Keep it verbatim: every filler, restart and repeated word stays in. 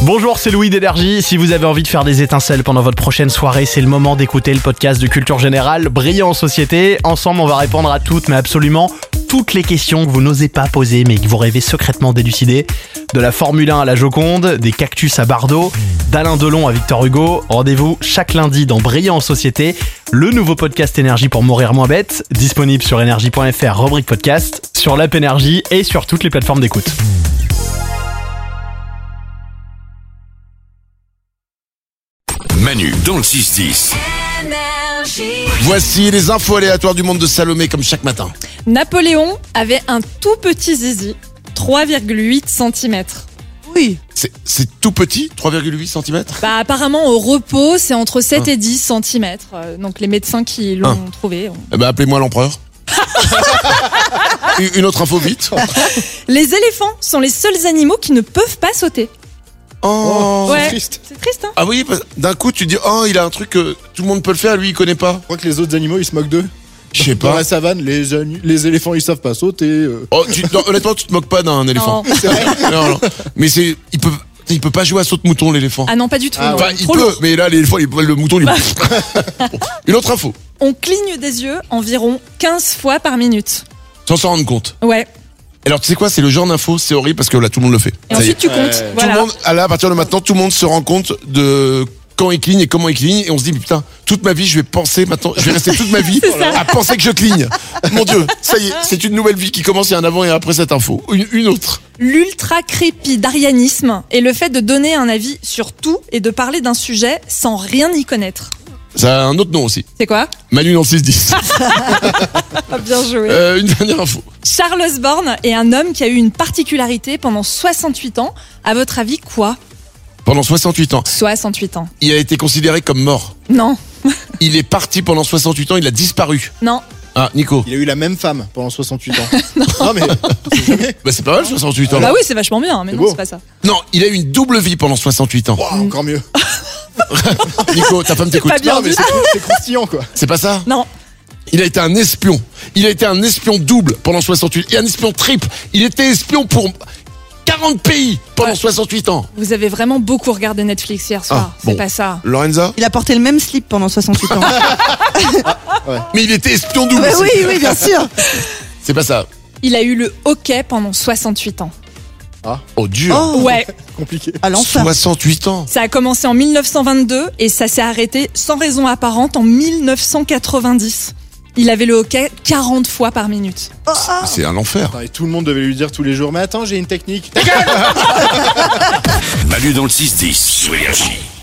Bonjour, c'est Louis d'Énergie. Si vous avez envie de faire des étincelles pendant votre prochaine soirée, c'est le moment d'écouter le podcast de Culture Générale, Brillant en Société. Ensemble, on va répondre à toutes, mais absolument toutes les questions que vous n'osez pas poser, mais que vous rêvez secrètement d'élucider. De la Formule un à la Joconde, des cactus à Bardot, d'Alain Delon à Victor Hugo. Rendez-vous chaque lundi dans Brillant en Société, le nouveau podcast Énergie pour mourir moins bête, disponible sur énergie point f r, rubrique podcast, sur l'app Énergie et sur toutes les plateformes d'écoute. Manu dans le six dix. Voici les infos aléatoires du monde de Salomé comme chaque matin. Napoléon avait un tout petit zizi, trois virgule huit centimètres. Oui. C'est, c'est tout petit, trois virgule huit centimètres. Bah apparemment au repos c'est entre sept et dix centimètres. Euh, Donc les médecins qui l'ont Ah. trouvé. ont- Eh ben appelez-moi l'empereur. Une autre info vite. Les éléphants sont les seuls animaux qui ne peuvent pas sauter. Oh, Ouais. c'est triste. C'est triste hein. Ah oui, parce- d'un coup tu dis oh il a un truc que tout le monde peut le faire, lui il connaît pas. Je crois que les autres animaux ils se moquent d'eux. Je sais Dans pas. la savane, les, ani- les éléphants ils savent pas sauter. euh. Oh, tu, non, honnêtement tu te moques pas d'un éléphant. Non. C'est vrai. Non, non. Mais c'est il peut il peut pas jouer à saute-mouton l'éléphant. Ah non pas du tout. Ah, non. Enfin, il Trop peut, lourd. mais là l'éléphant il- le mouton il. Bon. Une autre info, On cligne des yeux environ quinze fois par minute. sans s'en rendre compte. Ouais. Alors tu sais quoi, c'est le genre d'info, c'est horrible parce que là tout le monde le fait. Et Ça y est. ensuite tu comptes. Ouais. Tout Voilà. le monde, ah là, à partir de maintenant, tout le monde se rend compte de quand il cligne et comment il cligne. Et on se dit, mais putain, toute ma vie, je vais penser maintenant, je vais rester toute ma vie à penser que je cligne. Mon Dieu, ça y est, c'est une nouvelle vie qui commence, il y a un avant et un après cette info. Une, une autre. L'ultra-crépidarianisme est le fait de donner un avis sur tout et de parler d'un sujet sans rien y connaître. Ça a un autre nom aussi. C'est quoi? Manu dans le six dix. Ah, bien joué. Euh, une dernière info. Charles Osborne est un homme qui a eu une particularité pendant soixante-huit ans. À votre avis, quoi? Pendant soixante-huit ans, soixante-huit ans. il a été considéré comme mort. Non, Il est parti pendant soixante-huit ans, il a disparu. non. Ah, Nico. Il a eu la même femme pendant soixante-huit ans. non. mais c'est jamais. Bah, c'est pas mal, soixante-huit ans. Bah oui, c'est vachement bien, mais C'est non, beau. c'est pas ça. Non, il a eu une double vie pendant soixante-huit ans. Wow, encore mieux. Nico, ta femme t'écoute. pas bien Non mais du c'est, c'est croustillant quoi. C'est pas ça? Non, Il a été un espion. Il a été un espion double pendant soixante-huit et un espion triple. Il était espion pour quarante pays pendant Ouais. soixante-huit ans. vous avez vraiment beaucoup regardé Netflix hier soir. Ah, c'est bon. pas ça. Lorenza? Il a porté le même slip pendant soixante-huit ans. Mais il était espion double. Bah c'est- oui, oui, bien sûr. C'est pas ça. Il a eu le hockey pendant soixante-huit ans. Oh, dur. Oh, Ouais, Compliqué. à l'enfer. soixante-huit ans. ça a commencé en mille neuf cent vingt-deux et ça s'est arrêté sans raison apparente en mille neuf cent quatre-vingt-dix. Il avait le hockey quarante fois par minute. C'est un enfer. Attends, et tout le monde devait lui dire tous les jours mais attends j'ai une technique. Manu dans le six dix sur Énergie.